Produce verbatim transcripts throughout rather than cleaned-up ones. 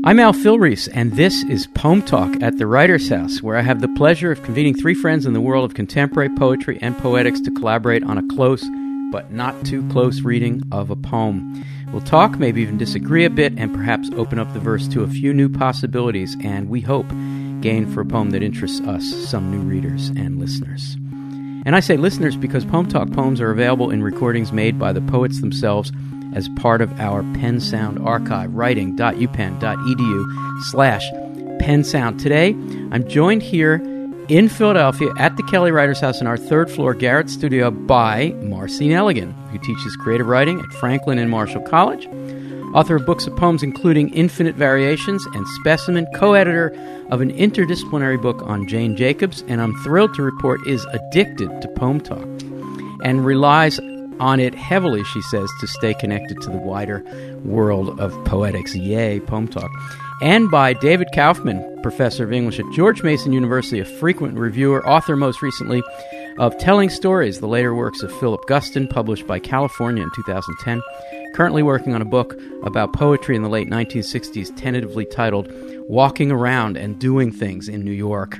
I'm Al Filreis, and this is Poem Talk at the Writer's House, where I have the pleasure of convening three friends in the world of contemporary poetry and poetics to collaborate on a close, but not too close reading of a poem. We'll talk, maybe even disagree a bit, and perhaps open up the verse to a few new possibilities, and we hope gain for a poem that interests us, some new readers and listeners. And I say listeners because Poem Talk poems are available in recordings made by the poets themselves as part of our Pen Sound archive, writing.upenn.edu slash Pen Sound. Today, I'm joined here in Philadelphia at the Kelly Writers House in our third floor Garrett studio by Marcy Nelligan, who teaches creative writing at Franklin and Marshall College, author of books of poems including Infinite Variations and Specimen, co-editor of an interdisciplinary book on Jane Jacobs, and I'm thrilled to report is addicted to Poem Talk and relies on it heavily, she says, to stay connected to the wider world of poetics. Yay, Poem Talk. And by David Kaufman, professor of English at George Mason University, a frequent reviewer, author most recently of Telling Stories, the later works of Philip Guston, published by California in two thousand ten. Currently working on a book about poetry in the late nineteen sixties, tentatively titled Walking Around and Doing Things in New York.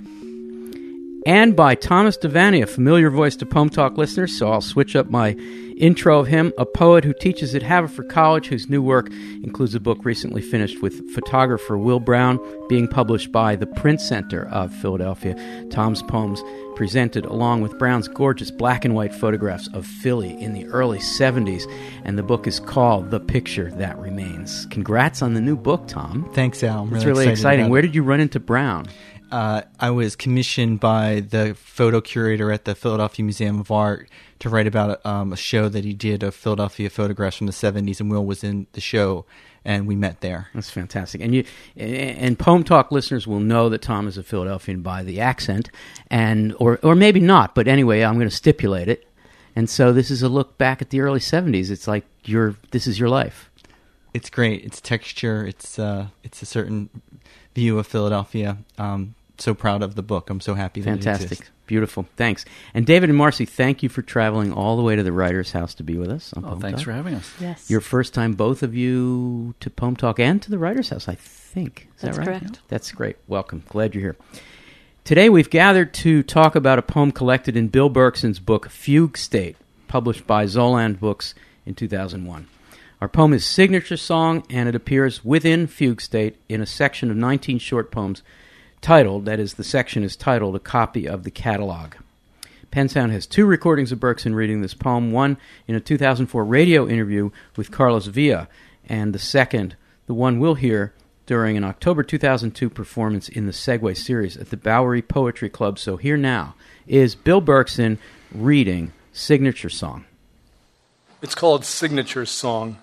And by Thomas Devaney, a familiar voice to Poem Talk listeners, so I'll switch up my intro of him, a poet who teaches at Haverford College, whose new work includes a book recently finished with photographer Will Brown, being published by the Print Center of Philadelphia. Tom's poems presented along with Brown's gorgeous black and white photographs of Philly in the early seventies, and the book is called The Picture That Remains. Congrats on the new book, Tom. Thanks, Al. I'm it's really, really exciting. Where did you run into Brown? Uh, I was commissioned by the photo curator at the Philadelphia Museum of Art to write about um, a show that he did of Philadelphia photographs from the seventies, and Will was in the show, and we met there. That's fantastic. And you and Poem Talk listeners will know that Tom is a Philadelphian by the accent, and or or maybe not, but anyway, I'm going to stipulate it. And so this is a look back at the early seventies. It's like your this is your life. It's great. It's texture. It's uh, it's a certain view of Philadelphia. Um, so proud of the book. I'm so happy that Fantastic. it exists. Beautiful. Thanks. And David and Marcy, thank you for traveling all the way to the Writer's House to be with us on Oh, Poem thanks Talk. for having us. Yes. Your first time, both of you, to Poem Talk and to the Writer's House, I think. Is That's that right? correct. That's great. Welcome. Glad you're here. Today we've gathered to talk about a poem collected in Bill Berkson's book, Fugue State, published by Zoland Books in two thousand one. Our poem is Signature Song, and it appears within Fugue State in a section of nineteen short poems titled, that is, the section is titled, A Copy of the Catalog. Pen Sound has two recordings of Berkson reading this poem, one in a two thousand four radio interview with Carlos Villa, and the second, the one we'll hear during an October two thousand two performance in the Segway series at the Bowery Poetry Club. So here now is Bill Berkson reading Signature Song. It's called Signature Song.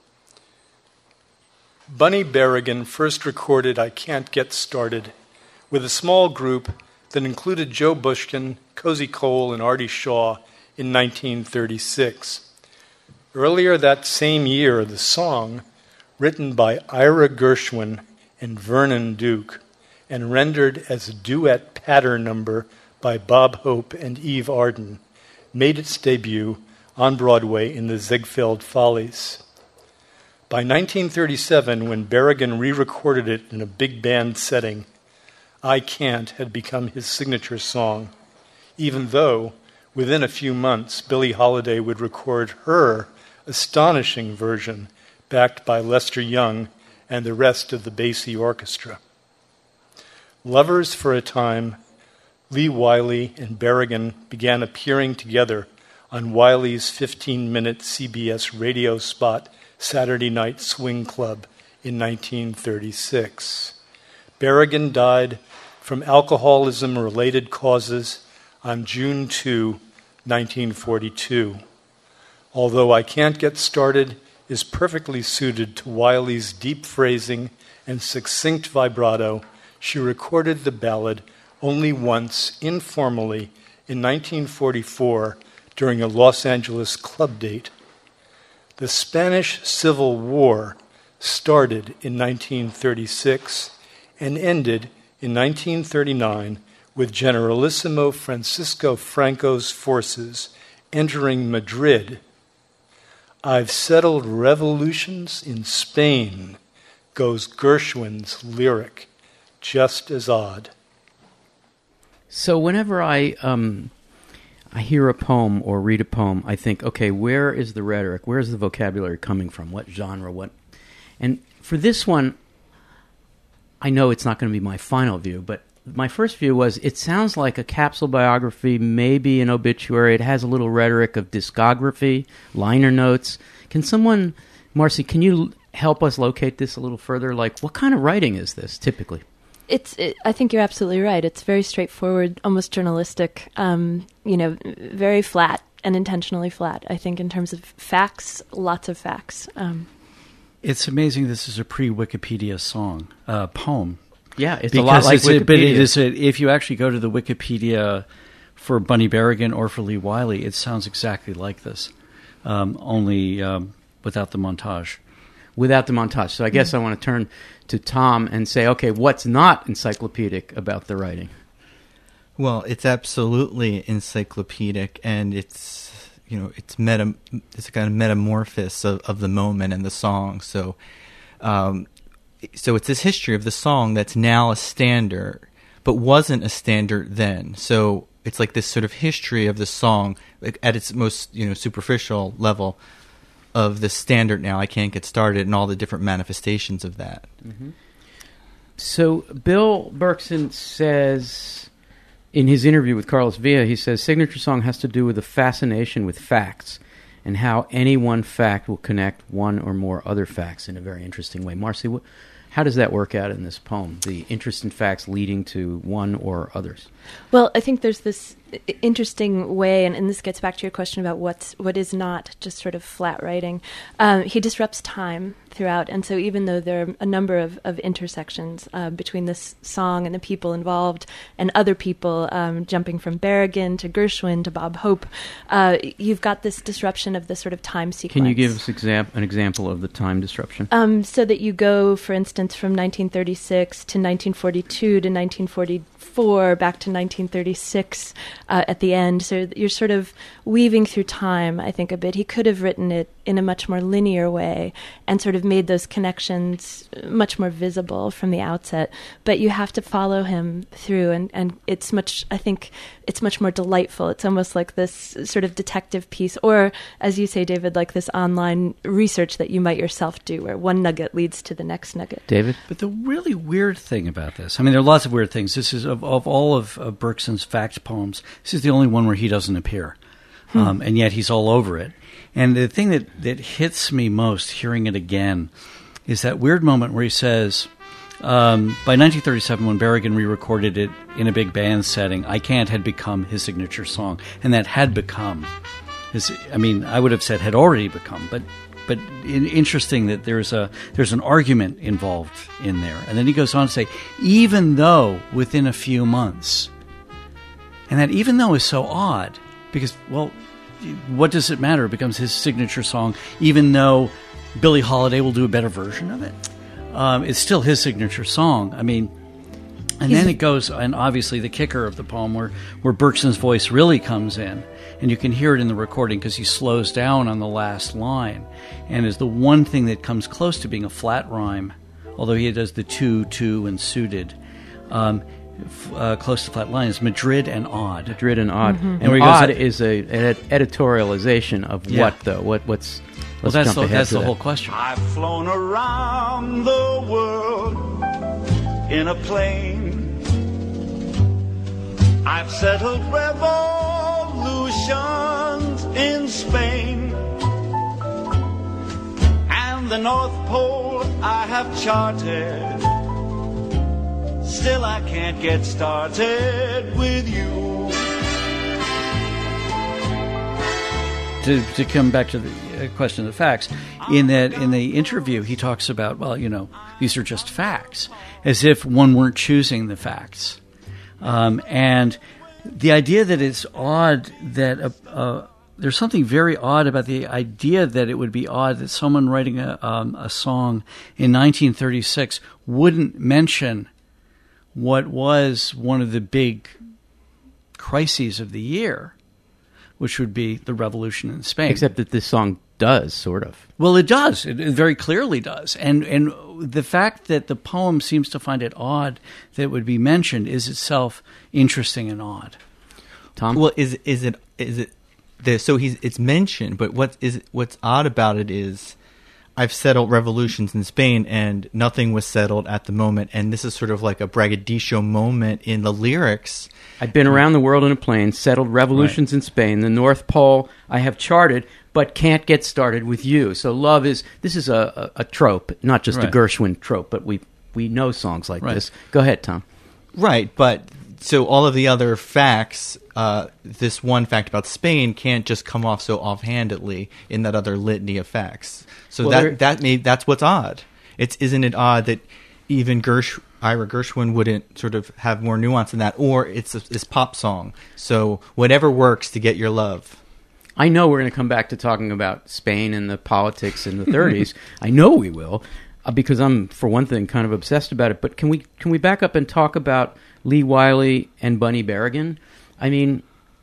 Bunny Berrigan first recorded I Can't Get Started with a small group that included Joe Bushkin, Cozy Cole, and Artie Shaw in nineteen thirty-six. Earlier that same year, the song, written by Ira Gershwin and Vernon Duke, and rendered as a duet patter number by Bob Hope and Eve Arden, made its debut on Broadway in the Ziegfeld Follies. By nineteen thirty-seven, when Berrigan re-recorded it in a big band setting, I Can't had become his signature song, even though, within a few months, Billie Holiday would record her astonishing version, backed by Lester Young and the rest of the Basie Orchestra. Lovers for a time, Lee Wiley and Berrigan began appearing together on Wiley's fifteen-minute C B S radio spot, Saturday Night Swing Club, in nineteen thirty-six. Berrigan died from alcoholism-related causes on June second, nineteen forty-two. Although I Can't Get Started is perfectly suited to Wiley's deep phrasing and succinct vibrato, she recorded the ballad only once, informally, in nineteen forty-four during a Los Angeles club date. The Spanish Civil War started in nineteen thirty-six and ended in nineteen thirty-nine with Generalissimo Francisco Franco's forces entering Madrid. I've settled revolutions in Spain, goes Gershwin's lyric, just as odd. So whenever I um, I hear a poem or read a poem, I think, okay, where is the rhetoric? Where is the vocabulary coming from? What genre? What? And for this one, I know it's not going to be my final view, but my first view was it sounds like a capsule biography, maybe an obituary. It has a little rhetoric of discography, liner notes. Can someone, Marcy, can you help us locate this a little further? Like, what kind of writing is this typically? It's. It, I think you're absolutely right. It's very straightforward, almost journalistic. Um, you know, very flat and intentionally flat. I think in terms of facts, lots of facts. Um, it's amazing. This is a pre-Wikipedia song, uh, poem. Yeah, it's because a lot like it's Wikipedia. A, but it is a, if you actually go to the Wikipedia for Bunny Berrigan or for Lee Wiley, it sounds exactly like this, um, only um, without the montage. Without the montage. So I guess I want to turn to Tom and say, okay, what's not encyclopedic about the writing? Well, it's absolutely encyclopedic, and it's, you know, it's meta, it's a kind of metamorphosis of, of the moment and the song. So, um, so it's this history of the song that's now a standard, but wasn't a standard then. So it's like this sort of history of the song, like at its most, you know, superficial level, of the standard now, I Can't Get Started, and all the different manifestations of that. Mm-hmm. So Bill Berkson says, in his interview with Carlos Villa, he says, signature song has to do with a fascination with facts and how any one fact will connect one or more other facts in a very interesting way. Marcy, what, how does that work out in this poem, the interest in facts leading to one or others? Well, I think there's this interesting way, and, and this gets back to your question about what's what is not just sort of flat writing. Um, he disrupts time throughout, and so even though there are a number of, of intersections uh, between this song and the people involved and other people, um, jumping from Berrigan to Gershwin to Bob Hope, uh, you've got this disruption of the sort of time sequence. Can you give us exam- an example of the time disruption? Um, so that you go, for instance, from nineteen thirty-six to nineteen forty-two to nineteen forty-four, back to nineteen thirty-six uh, at the end. So you're sort of weaving through time, I think, a bit. He could have written it in a much more linear way and sort of made those connections much more visible from the outset. But you have to follow him through, and, and it's much, I think, it's much more delightful. It's almost like this sort of detective piece, or, as you say, David, like this online research that you might yourself do, where one nugget leads to the next nugget. David? But the really weird thing about this, I mean, there are lots of weird things. This is, of, of all of, of Bergson's fact poems, this is the only one where he doesn't appear. Hmm. Um, and yet he's all over it. And the thing that, that hits me most, hearing it again, is that weird moment where he says, um, by nineteen thirty-seven, when Berrigan re-recorded it in a big band setting, I Can't had become his signature song. And that had become his, I mean, I would have said had already become, but but in, interesting that there's a there's an argument involved in there. And then he goes on to say, even though within a few months, and that even though is so odd, because, well, what does it matter? It becomes his signature song, even though Billie Holiday will do a better version of it. Um, it's still his signature song. I mean, and then it goes, and obviously the kicker of the poem where, where Bergson's voice really comes in, and you can hear it in the recording because he slows down on the last line, and is the one thing that comes close to being a flat rhyme, although he does the two, two, and suited. Um, Uh, close to flat lines, Madrid and Odd. Madrid and Odd. Mm-hmm. And Where he Odd goes, is a, an ed- editorialization of Yeah. what, though? What, what's... Let's well, that's jump the, ahead that's to the that. whole question. I've flown around the world in a plane. I've settled revolutions in Spain. And the North Pole I have charted. Still I can't get started with you. To, to come back to the uh, question of the facts, in that in the interview he talks about, well, you know, these are just facts, as if one weren't choosing the facts. Um, and the idea that it's odd that uh, uh, there's something very odd about the idea that it would be odd that someone writing a, um, a song in nineteen thirty-six wouldn't mention what was one of the big crises of the year, which would be the revolution in Spain. Except that this song does, sort of. Well, it does. It, it very clearly does. And and the fact that the poem seems to find it odd that it would be mentioned is itself interesting and odd. Tom? Well, is is it is it there? So he's it's mentioned, but what is what's odd about it is, I've settled revolutions in Spain, and nothing was settled at the moment. And this is sort of like a braggadocio moment in the lyrics. I've been around the world in a plane, settled revolutions Right. in Spain. The North Pole I have charted, but can't get started with you. So love is, this is a, a, a trope, not just a Right. Gershwin trope, but we we know songs like Right. this. Go ahead, Tom. Right, but so all of the other facts, uh, this one fact about Spain can't just come off so offhandedly in that other litany of facts. So Well, that there- that may, that's what's odd. It's isn't it odd that even Gersh, Ira Gershwin wouldn't sort of have more nuance than that, or it's a, it's pop song. So whatever works to get your love. I know we're going to come back to talking about Spain and the politics in the thirties. I know we will, uh, because I'm, for one thing, kind of obsessed about it. But can we can we back up and talk about Lee Wiley and Bunny Berrigan? I mean,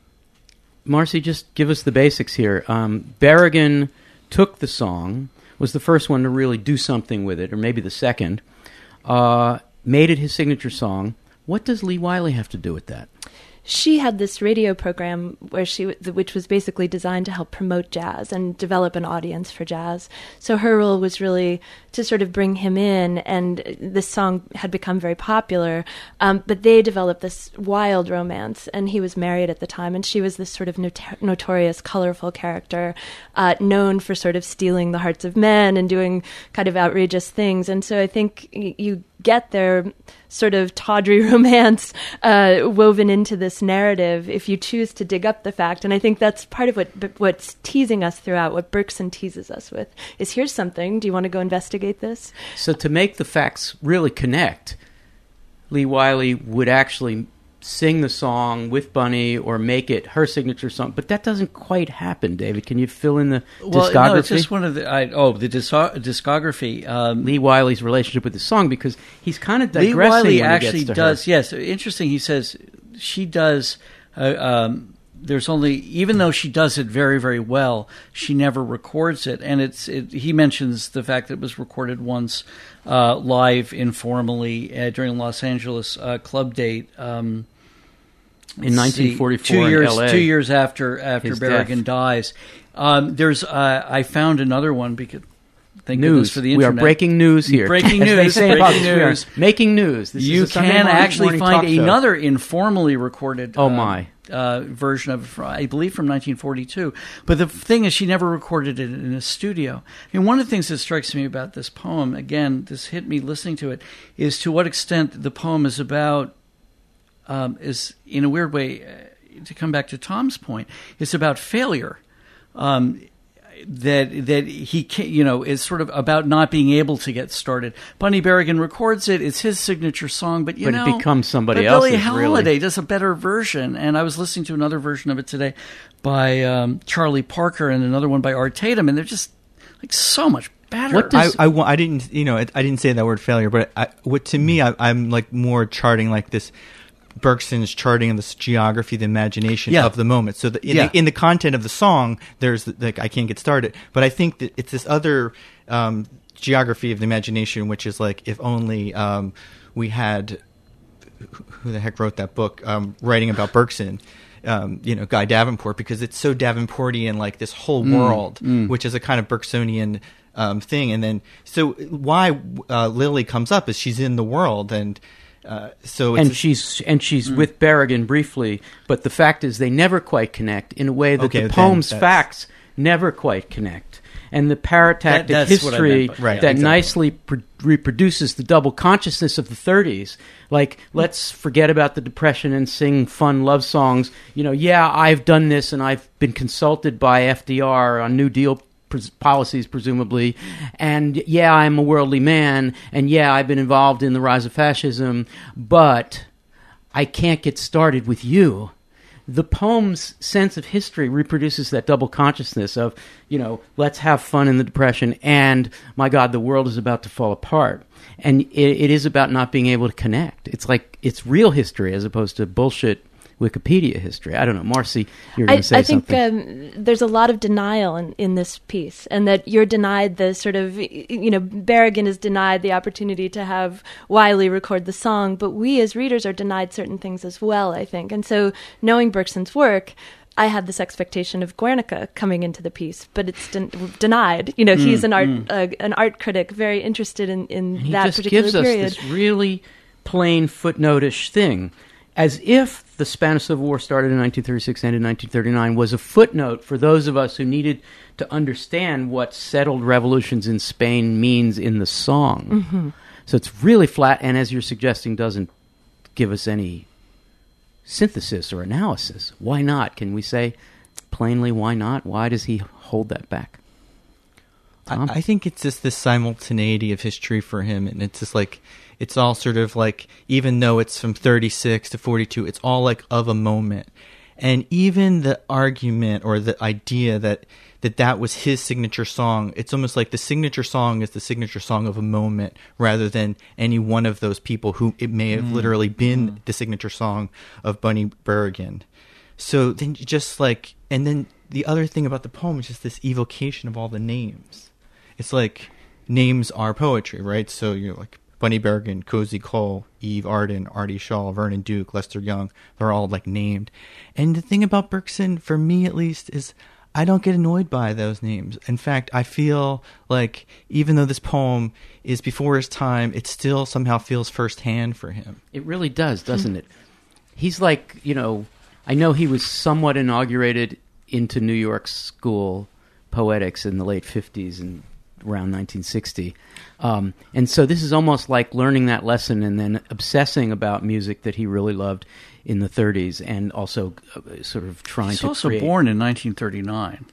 Marcy, just give us the basics here. Um, Berrigan took the song, was the first one to really do something with it, or maybe the second, uh, made it his signature song. What does Lee Wiley have to do with that? She had this radio program where she, which was basically designed to help promote jazz and develop an audience for jazz. So her role was really to sort of bring him in, and this song had become very popular. Um, but they developed this wild romance, and he was married at the time, and she was this sort of not- notorious, colorful character, uh, known for sort of stealing the hearts of men and doing kind of outrageous things. And so I think y- you get their sort of tawdry romance uh, woven into this narrative if you choose to dig up the fact. And I think that's part of what what's teasing us throughout, what Bergson teases us with, is here's something. Do you want to go investigate this? So to make the facts really connect, Lee Wiley would actually sing the song with Bunny or make it her signature song. But that doesn't quite happen, David. Can you fill in the Well, discography? no, it's just one of the I, oh the dis- discography. Um, Lee Wiley's relationship with the song, because he's kind of Lee digressing Wiley when he actually gets to does. her. Yes, interesting. He says she does. Uh, um, there's only, even though she does it very, very well, she never records it. And it's it, he mentions the fact that it was recorded once uh, live informally uh, during Los Angeles uh, club date. Um, In nineteen forty-four two in years, L A. Two years after after His Berrigan death. dies. Um, there's uh, I found another one because thank News. goodness for the We are internet. breaking news here. Breaking As they news, say in breaking politics, we are news. making news. This You is a Sunday can morning- actually morning find talk show. another informally recorded Oh, uh, my. uh, version of it, I believe from nineteen forty-two. But the thing is, she never recorded it in a studio. And one of the things that strikes me about this poem, again, this hit me listening to it, is to what extent the poem is about, um, is in a weird way, uh, to come back to Tom's point, it's about failure. Um, that that he can, you know, is sort of about not being able to get started. Bunny Berrigan records it; it's his signature song, but you But know, it becomes somebody but Billie else's, really. Holiday does a better version, and I was listening to another version of it today by um, Charlie Parker and another one by Art Tatum, and they're just like so much better. What does- I, I, wa- I didn't, you know, I didn't say that word failure, but I, what to me, I, I'm like more charting like this. Bergson's charting of this geography, the imagination Yeah. of the moment. So the, in, Yeah. the, in the content of the song, there's like I can't get started. But I think that it's this other um, geography of the imagination, which is like if only um, we had who the heck wrote that book um, writing about Bergson. Um, you know, Guy Davenport, because it's so Davenportian, like this whole world, which is a kind of Bergsonian um, thing. And then, so why uh, Lily comes up is she's in the world, and uh, so it's and she's and she's with Berrigan briefly, but the fact is they never quite connect in a way that Okay, the then poem's that's- facts never quite connect. And the parotactic That- that's what I history meant by- Right, that exactly. nicely pr- reproduces the double consciousness of the thirties. Like, let's forget about the Depression and sing fun love songs. You know, yeah, I've done this, and I've been consulted by F D R on New Deal pres- policies, presumably. And yeah, I'm a worldly man, and yeah, I've been involved in the rise of fascism, but I can't get started with you. The poem's sense of history reproduces that double consciousness of, you know, let's have fun in the Depression, and my God, the world is about to fall apart. And it, it is about not being able to connect. It's like, it's real history as opposed to bullshit Wikipedia history. I don't know. Marcy, you're going I, to say I think something. um, there's a lot of denial in, in this piece, and that you're denied the sort of, you know, Berrigan is denied the opportunity to have Wiley record the song, but we as readers are denied certain things as well, I think. And so knowing Bergson's work, I had this expectation of Guernica coming into the piece, but it's den- denied. You know, mm, he's an art mm. uh, an art critic, very interested in, in he that just particular gives period. us this really plain footnote-ish thing, as if the Spanish Civil War started in nineteen thirty-six, ended in nineteen thirty-nine, was a footnote for those of us who needed to understand what settled revolutions in Spain means in the song. Mm-hmm. So it's really flat, and as you're suggesting, doesn't give us any synthesis or analysis. Why not? Can we say plainly why not? Why does he hold that back? I, I think it's just this simultaneity of history for him, and it's just like, it's all sort of like, even though it's from thirty-six to forty-two, it's all like of a moment. And even the argument or the idea that that, that was his signature song, it's almost like the signature song is the signature song of a moment rather than any one of those people who it may have mm. literally been mm. the signature song of Bunny Berrigan. So then you just like, and then the other thing about the poem is just this evocation of all the names. It's like names are poetry, right? So you're like Bunny Berrigan, Cozy Cole, Eve Arden, Artie Shaw, Vernon Duke, Lester Young. They're all like named. And the thing about Bergson, for me at least, is I don't get annoyed by those names. In fact, I feel like even though this poem is before his time, it still somehow feels firsthand for him. It really does, doesn't it? He's like, you know, I know he was somewhat inaugurated into New York school poetics in the late fifties and around nineteen sixty. Um, and so this is almost like learning that lesson and then obsessing about music that he really loved in the thirties, and also uh, sort of trying He's to also create. born in nineteen thirty-nine.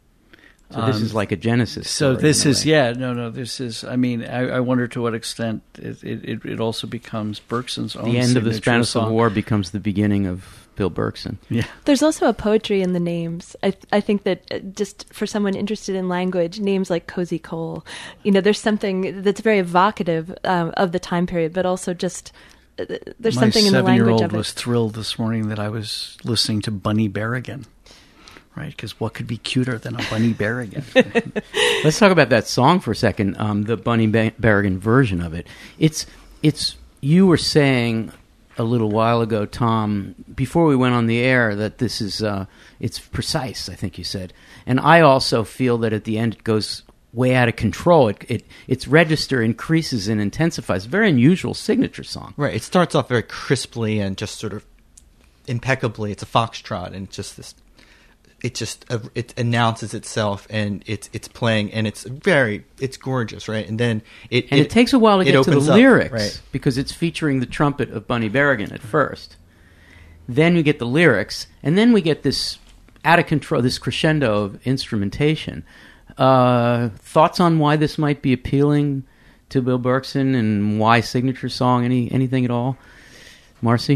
So this um, is like a Genesis So story this in a is, way. yeah, no, no, this is, I mean, I, I wonder to what extent it, it, it also becomes Bergson's own The end of the signature Spanish song. Civil War becomes the beginning of Bill Bergson. Yeah. There's also a poetry in the names. I I think that uh, just for someone interested in language, names like Cozy Cole, you know, there's something that's very evocative um, of the time period, but also just uh, there's My something in the language seven-year-old of it. was thrilled this morning that I was listening to Bunny Berrigan, right? Because what could be cuter than a Bunny Berrigan? Let's talk about that song for a second, um, the Bunny ba- Berrigan version of it. It's it's you were saying a little while ago, Tom, before we went on the air, that this is uh, it's precise, I think you said. And I also feel that at the end it goes way out of control. It, it its register increases and intensifies. Very unusual signature song. Right. It starts off very crisply and just sort of impeccably. It's a foxtrot, and it's just this. It just uh, it announces itself, and it's it's playing, and it's very it's gorgeous, right? And then it and it, it takes a while to get to the up, lyrics, right? Because it's featuring the trumpet of Bunny Berrigan at first. Then we get the lyrics, and then we get this out of control, this crescendo of instrumentation. Uh, thoughts on why this might be appealing to Bill Bergson, and why signature song? Any anything at all, Marcy?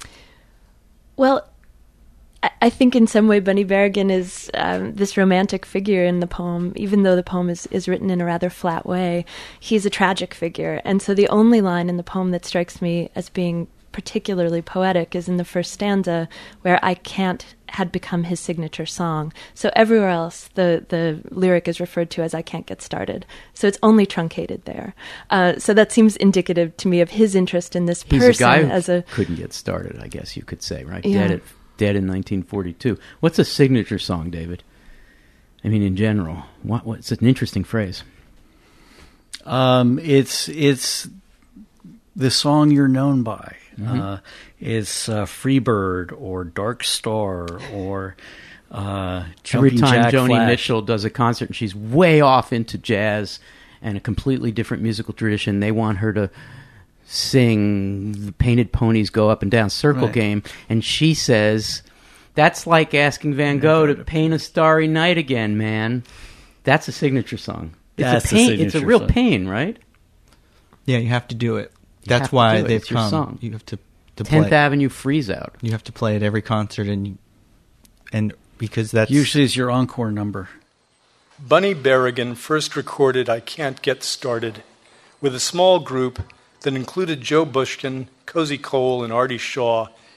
Well, I think in some way Bunny Berrigan is um, this romantic figure in the poem, even though the poem is, is written in a rather flat way. He's a tragic figure. And so the only line in the poem that strikes me as being particularly poetic is in the first stanza, where I can't had become his signature song. So everywhere else, the, the lyric is referred to as I can't get started. So it's only truncated there. Uh, so that seems indicative to me of his interest in this He's person. a guy who as a couldn't get started, I guess you could say, right? Yeah. Dead at Dead in nineteen forty-two. What's a signature song, David? I mean, in general, what, what, it's an interesting phrase. Um, it's it's the song you're known by. Mm-hmm. Uh, it's uh, Freebird or Dark Star or uh, Every Jumping time Jack Joni Flash. Mitchell does a concert and she's way off into jazz and a completely different musical tradition, they want her to sing The Painted Ponies Go Up and Down Circle Right. Game, and she says, that's like asking Van Gogh to paint a starry night again, man. That's a signature song. It's That's a a pain. It's a signature real song. pain, right? Yeah, you have to do it. You That's have to why do it. they've It's your come. song. You have to, to Tenth play. Avenue Freeze Out. You have to play at every concert, and you, and because that's Usually it's your encore number. Bunny Berrigan first recorded I Can't Get Started with a small group that included Joe Bushkin, Cozy Cole, and Artie Shaw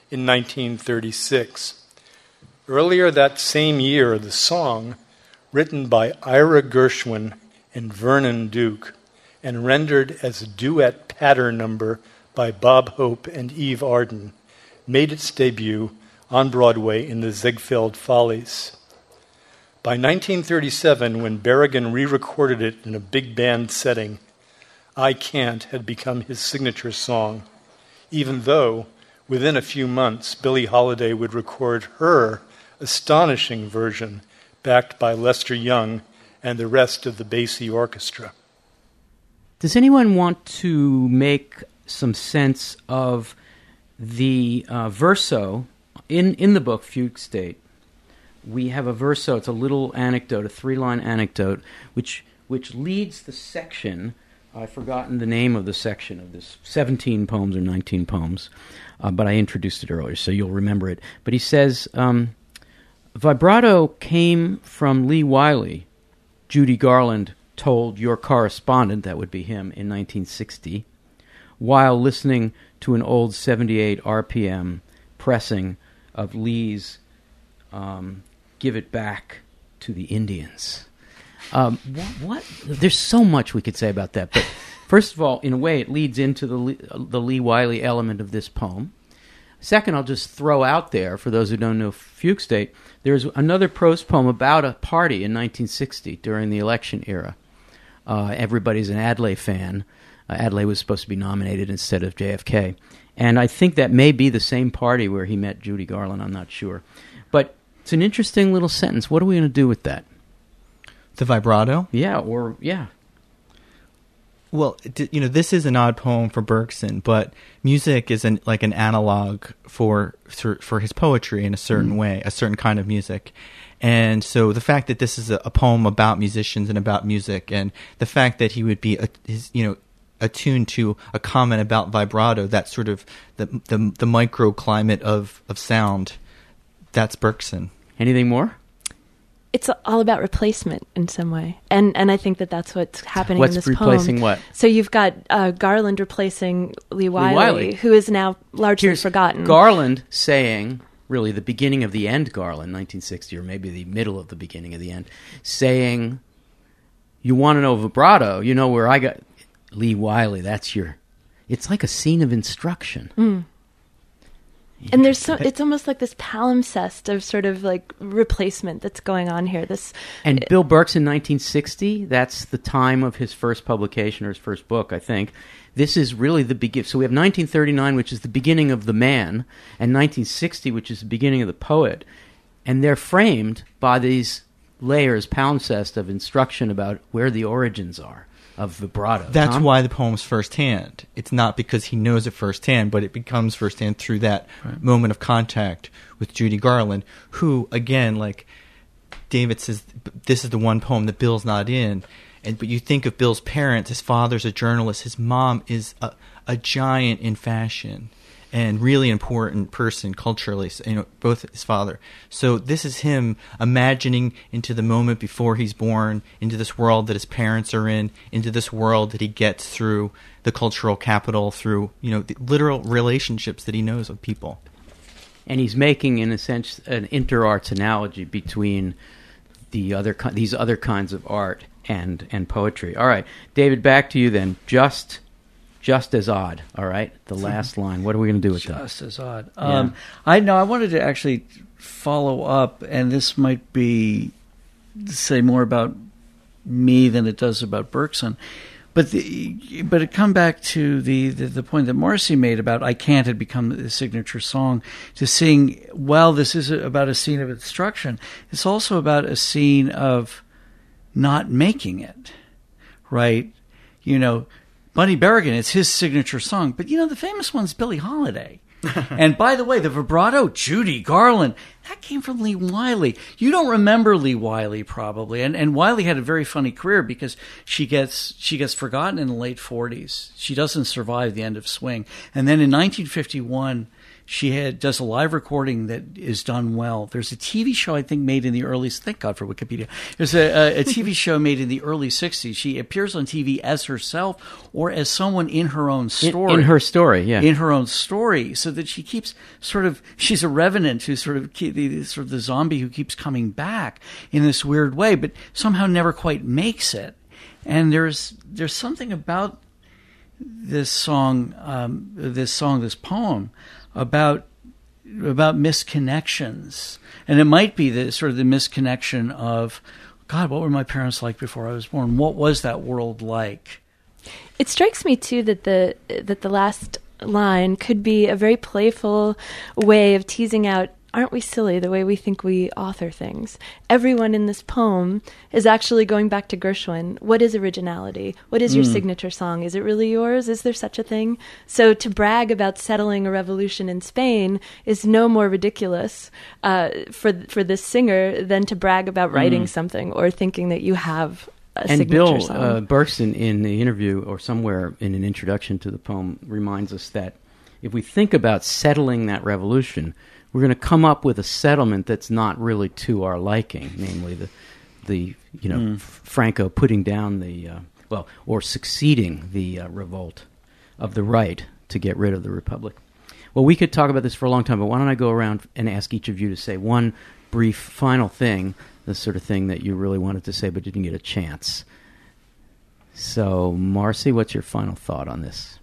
in nineteen thirty-six. Earlier that same year, the song, written by Ira Gershwin and Vernon Duke, and rendered as a duet pattern number by Bob Hope and Eve Arden, made its debut on Broadway in the Ziegfeld Follies. By nineteen thirty-seven, when Berrigan re-recorded it in a big band setting, I Can't had become his signature song, even though within a few months Billie Holiday would record her astonishing version backed by Lester Young and the rest of the Basie Orchestra. Does anyone want to make some sense of the uh, verso in, in the book Fugue State? We have a verso, it's a little anecdote, a three-line anecdote, which which leads the section. I've forgotten the name of the section of this, seventeen poems or nineteen poems, uh, but I introduced it earlier, so you'll remember it. But he says, um, vibrato came from Lee Wiley, Judy Garland told your correspondent, that would be him, in nineteen sixty, while listening to an old seventy-eight R P M pressing of Lee's um, Give It Back to the Indians. Um, what, what? There's so much we could say about that, but first of all, in a way, it leads into the Lee, the Lee Wiley element of this poem. Second, I'll just throw out there, for those who don't know Fugue State, there's another prose poem about a party in nineteen sixty during the election era. Uh, everybody's an Adlai fan. Uh, Adlai was supposed to be nominated instead of J F K. And I think that may be the same party where he met Judy Garland. I'm not sure. But it's an interesting little sentence. What are we going to do with that? The vibrato? Yeah, or, yeah. Well, you know, this is an odd poem for Bergson, but music is an, like an analog for for his poetry in a certain mm. way, a certain kind of music. And so the fact that this is a, a poem about musicians and about music, and the fact that he would be, a, his, you know, attuned to a comment about vibrato, that sort of the the, the microclimate of, of sound, that's Bergson. Anything more? It's all about replacement in some way, and and I think that that's what's happening what's in this replacing poem. What? So you've got uh, Garland replacing Lee Wiley, Lee Wiley, who is now largely Here's forgotten. Garland saying, really the beginning of the end, Garland, nineteen sixty, or maybe the middle of the beginning of the end, saying, "You want to know vibrato? You know where I got Lee Wiley. That's your." It's like a scene of instruction. Mm. And there's so it's almost like this palimpsest of sort of like replacement that's going on here. This and Bill Berkson, nineteen sixty. That's the time of his first publication or his first book, I think. This is really the begin. So we have nineteen thirty-nine, which is the beginning of the man, and nineteen sixty, which is the beginning of the poet, and they're framed by these layers, palimpsest of instruction about where the origins are of vibrato. That's Tom? why the poem's firsthand. It's not because he knows it firsthand, but it becomes firsthand through that right. moment of contact with Judy Garland, who, again, like David says, this is the one poem that Bill's not in. And but you think of Bill's parents, his father's a journalist, his mom is a, a giant in fashion and really important person culturally, you know, both his father. So this is him imagining into the moment before he's born, into this world that his parents are in, into this world that he gets through the cultural capital, through, you know, the literal relationships that he knows with people. And he's making, in a sense, an inter-arts analogy between the other these other kinds of art and and poetry. All right, David, back to you then. Just just as odd. All right, the last line. What are we going to do with just that? Just as odd. Yeah. Um, I know. I wanted to actually follow up, and this might be say more about me than it does about Bergson. But the, but it come back to the, the, the point that Marcy made about I Can't had become the signature song, to seeing, well, this is about a scene of instruction. It's also about a scene of not making it, right? You know, Bunny Berrigan, it's his signature song. But, you know, the famous one's Billie Holiday. And by the way, the vibrato, Judy Garland. that came from Lee Wiley. You don't remember Lee Wiley probably, and and Wiley had a very funny career because she gets she gets forgotten in the late forties. She doesn't survive the end of Swing, and then in nineteen fifty-one. She had does a live recording that is done well. There's a T V show I think made in the early. Thank God for Wikipedia. There's a, a, a T V show made in the early sixties. She appears on T V as herself or as someone in her own story. In, in her story, yeah. In her own story, so that she keeps sort of. She's a revenant who sort of the sort of the zombie who keeps coming back in this weird way, but somehow never quite makes it. And there's there's something about this song, um, this song, this poem. About about misconnections, and it might be the sort of the misconnection of, God, what were my parents like before I was born? What was that world like? It strikes me too that the that the last line could be a very playful way of teasing out, aren't we silly the way we think we author things? Everyone in this poem is actually going back to Gershwin. What is originality? What is your mm. signature song? Is it really yours? Is there such a thing? So to brag about settling a revolution in Spain is no more ridiculous uh, for for this singer than to brag about writing mm. something or thinking that you have a and signature Bill song. Uh, Bergson, in the interview or somewhere in an introduction to the poem, reminds us that if we think about settling that revolution, we're going to come up with a settlement that's not really to our liking, namely the, the you know, mm. Franco putting down the, uh, well, or succeeding the uh, revolt of the right to get rid of the Republic. Well, we could talk about this for a long time, but why don't I go around and ask each of you to say one brief final thing, the sort of thing that you really wanted to say but didn't get a chance. So, Marcy, what's your final thought on this?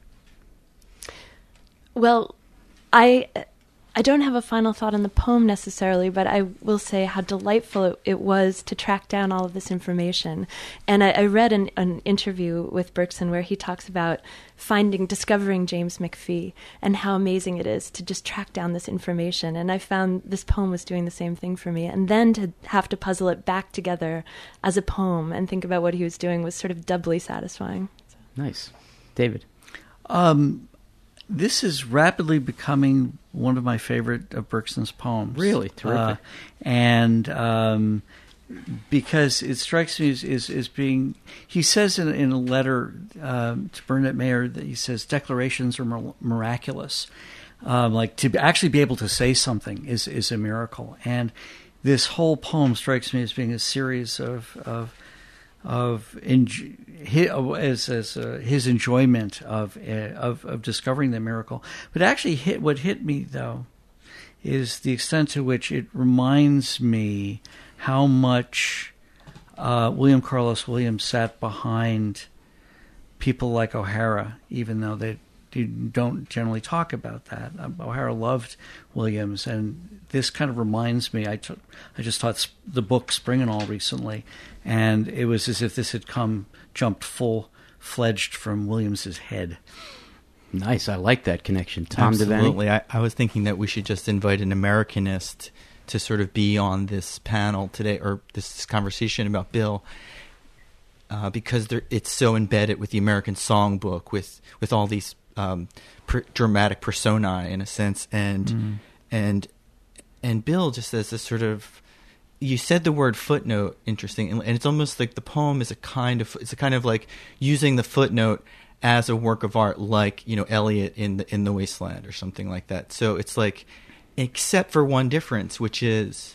Well, I... I don't have a final thought on the poem necessarily, but I will say how delightful it, it was to track down all of this information. And I, I read an, an interview with Bergson where he talks about finding, discovering James McPhee and how amazing it is to just track down this information. And I found this poem was doing the same thing for me. And then to have to puzzle it back together as a poem and think about what he was doing was sort of doubly satisfying. So. Nice. David? Um, this is rapidly becoming one of my favorite of Bergson's poems. Really? Terrific. Uh, and um, because it strikes me as, as, as being... He says in, in a letter um, to Burnett Mayer that he says, declarations are mir- miraculous. Um, like, to actually be able to say something is, is a miracle. And this whole poem strikes me as being a series of... of of enj- his, as, as uh, his enjoyment of, uh, of of discovering the miracle. But actually hit what hit me, though, is the extent to which it reminds me how much uh, William Carlos Williams sat behind people like O'Hara, even though they don't generally talk about that. Um, O'Hara loved Williams, and this kind of reminds me, I, took, I just taught the book Spring and All recently, and it was as if this had come, jumped full-fledged from Williams's head. Nice. I like that connection. Tom Absolutely. Devaney? I, I was thinking that we should just invite an Americanist to sort of be on this panel today, or this conversation about Bill, uh, because it's so embedded with the American songbook, with, with all these um, per, dramatic personae, in a sense, and mm. and and Bill just as a sort of... You said the word footnote, interesting, and, and it's almost like the poem is a kind of... It's a kind of like using the footnote as a work of art, like, you know, Eliot in the in the Wasteland or something like that. So it's like, except for one difference, which is,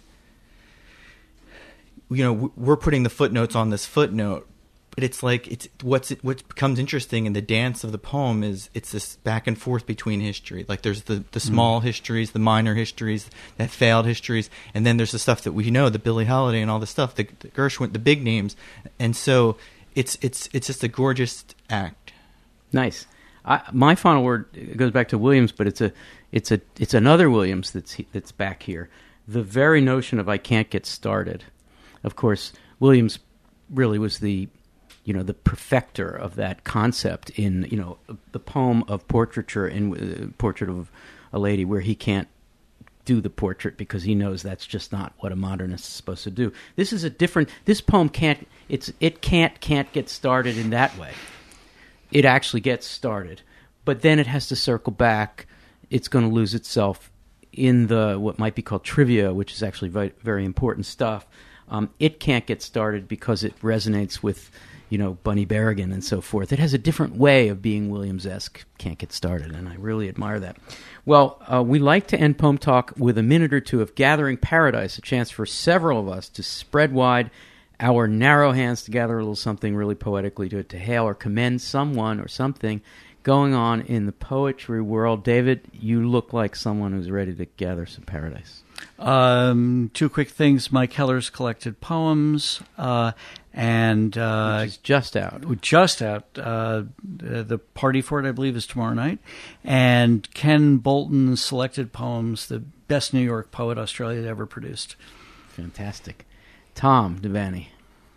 you know, we're putting the footnotes on this footnote, but it's like it's what's what becomes interesting in the dance of the poem is it's this back and forth between history. Like there's the the small mm. histories, the minor histories, that failed histories, and then there's the stuff that we know, the Billie Holiday and all the stuff, the, the Gershwin, the big names, and so it's it's it's just a gorgeous act. Nice. I, my final word goes back to Williams, but it's a, it's a, it's another Williams that's that's back here. The very notion of "I can't get started." Of course, Williams really was the, you know, the perfecter of that concept in, you know, the poem of portraiture in uh, Portrait of a Lady, where he can't do the portrait because he knows that's just not what a modernist is supposed to do. This is a different. This poem can't. It's it can't can't get started in that way. It actually gets started, but then it has to circle back. It's going to lose itself in the what might be called trivia, which is actually very, very important stuff, um, it can't get started because it resonates with, you know, Bunny Berrigan and so forth. It has a different way of being Williams-esque. Can't get started, and I really admire that. Well, uh, we like to end Poem Talk with a minute or two of Gathering Paradise, a chance for several of us to spread wide our narrow hands to gather a little something really poetically to, to hail or commend someone or something going on in the poetry world. David, you look like someone who's ready to gather some paradise. Um, two quick things. Mike Heller's collected poems, uh, and uh, Which is just out. Just out. Uh, the party for it, I believe, is tomorrow night. And Ken Bolton's selected poems, the best New York poet Australia ever produced. Fantastic. Tom Devaney.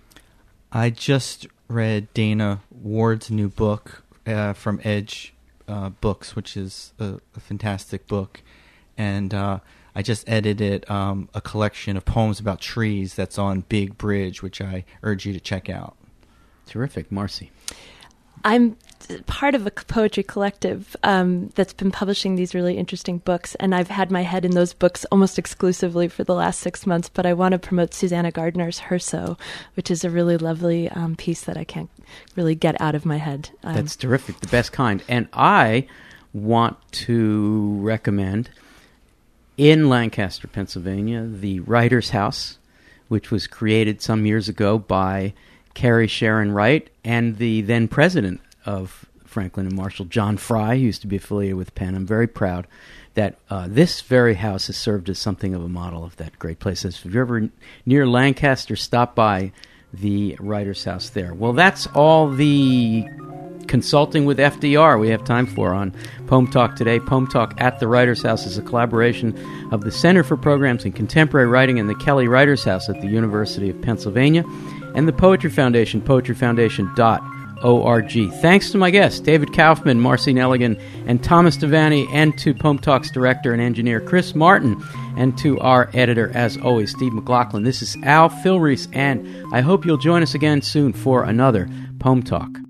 I just read Dana Ward's new book uh, from Edge uh, Books, which is a, a fantastic book. And uh, I just edited um, a collection of poems about trees that's on Big Bridge, which I urge you to check out. Terrific. Marcy. I'm part of a poetry collective um, that's been publishing these really interesting books, and I've had my head in those books almost exclusively for the last six months, but I want to promote Susanna Gardner's Herso, which is a really lovely um, piece that I can't really get out of my head. Um, That's terrific, the best kind. And I want to recommend, in Lancaster, Pennsylvania, the Writers' House, which was created some years ago by Carrie Sharon Wright and the then president of Franklin and Marshall, John Fry, who used to be affiliated with Penn. I'm very proud that uh, this very house has served as something of a model of that great place. If you're ever near Lancaster, stop by the Writers' House there. Well, that's all the consulting with F D R we have time for on Poem Talk today. Poem Talk at the Writers' House is a collaboration of the Center for Programs in Contemporary Writing and the Kelly Writers' House at the University of Pennsylvania and the Poetry Foundation, poetry foundation dot org. Thanks to my guests, David Kaufman, Marcy Nelligan, and Thomas Devaney, and to Poem Talk's director and engineer, Chris Martin, and to our editor, as always, Steve McLaughlin. This is Al Filreis, and I hope you'll join us again soon for another Poem Talk.